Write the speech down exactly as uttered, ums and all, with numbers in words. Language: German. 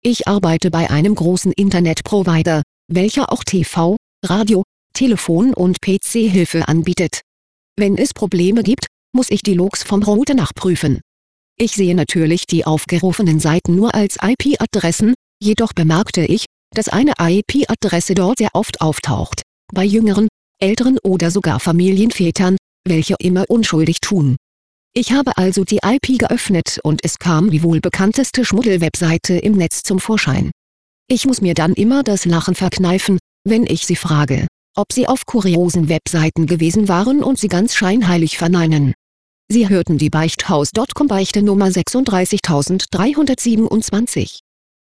Ich arbeite bei einem großen Internetprovider, welcher auch T V, Radio, Telefon und P C-Hilfe anbietet. Wenn es Probleme gibt, muss ich die Logs vom Router nachprüfen. Ich sehe natürlich die aufgerufenen Seiten nur als I P-Adressen, jedoch bemerkte ich, dass eine I P-Adresse dort sehr oft auftaucht, bei jüngeren, älteren oder sogar Familienvätern, welche immer unschuldig tun. Ich habe also die I P geöffnet und es kam die wohl bekannteste Schmuddelwebseite im Netz zum Vorschein. Ich muss mir dann immer das Lachen verkneifen, wenn ich sie frage, ob sie auf kuriosen Webseiten gewesen waren und sie ganz scheinheilig verneinen. Sie hörten die Beichthaus Punkt com Beichte Nummer sechsunddreißigtausenddreihundertsiebenundzwanzig.